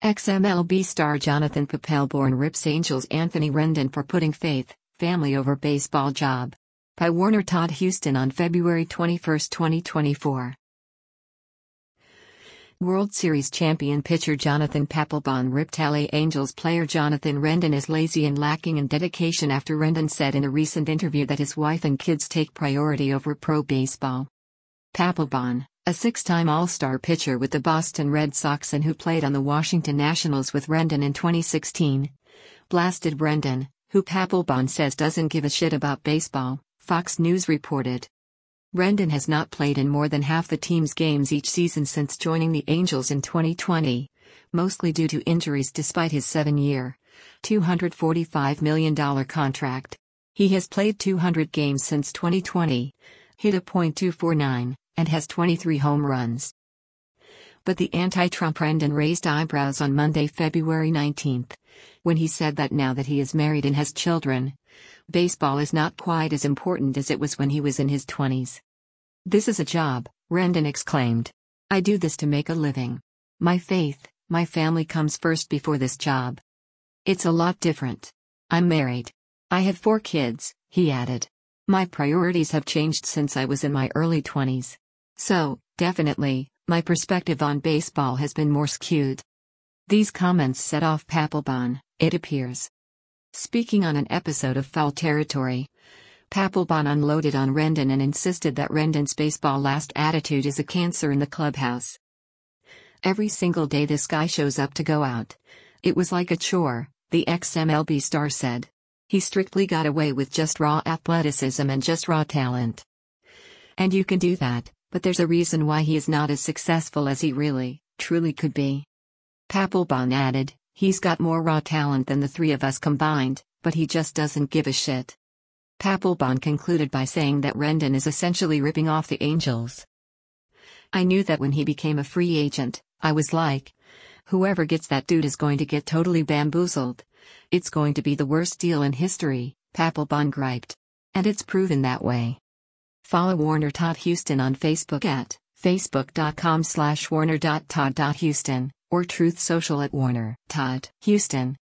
Ex-MLB star Jonathan Papelbon rips Angels Anthony Rendon for putting faith, family over baseball job. By Warner Todd Houston on February 21, 2024. World Series champion pitcher Jonathan Papelbon ripped LA Angels player Jonathan Rendon as lazy and lacking in dedication after Rendon said in a recent interview that his wife and kids take priority over pro baseball. Papelbon, a six-time All-Star pitcher with the Boston Red Sox and who played on the Washington Nationals with Rendon in 2016, blasted Rendon, who Papelbon says doesn't give a shit about baseball, Fox News reported. Rendon has not played in more than half the team's games each season since joining the Angels in 2020, mostly due to injuries despite his 7-year, $245 million contract. He has played 200 games since 2020, hit a .249, and has 23 home runs. But the anti-Trump Rendon raised eyebrows on Monday, February 19, when he said that now that he is married and has children, baseball is not quite as important as it was when he was in his 20s. "This is a job," Rendon exclaimed. "I do this to make a living. My faith, my family comes first before this job. It's a lot different. I'm married. I have 4 kids," he added. "My priorities have changed since I was in my early 20s. So, definitely, my perspective on baseball has been more skewed." These comments set off Papelbon, it appears. Speaking on an episode of Foul Territory, Papelbon unloaded on Rendon and insisted that Rendon's baseball-last attitude is a cancer in the clubhouse. "Every single day this guy shows up to go out. It was like a chore," the ex-MLB star said. "He strictly got away with just raw athleticism and just raw talent. And you can do that, but there's a reason why he is not as successful as he really, truly could be." Papelbon added, "He's got more raw talent than the 3 of us combined, but he just doesn't give a shit." Papelbon concluded by saying that Rendon is essentially ripping off the Angels. "I knew that when he became a free agent, I was like, whoever gets that dude is going to get totally bamboozled. It's going to be the worst deal in history," Papelbon griped. And it's proven that way. Follow Warner Todd Houston on Facebook at facebook.com/warner.todd.houston or Truth Social at Warner Todd Houston.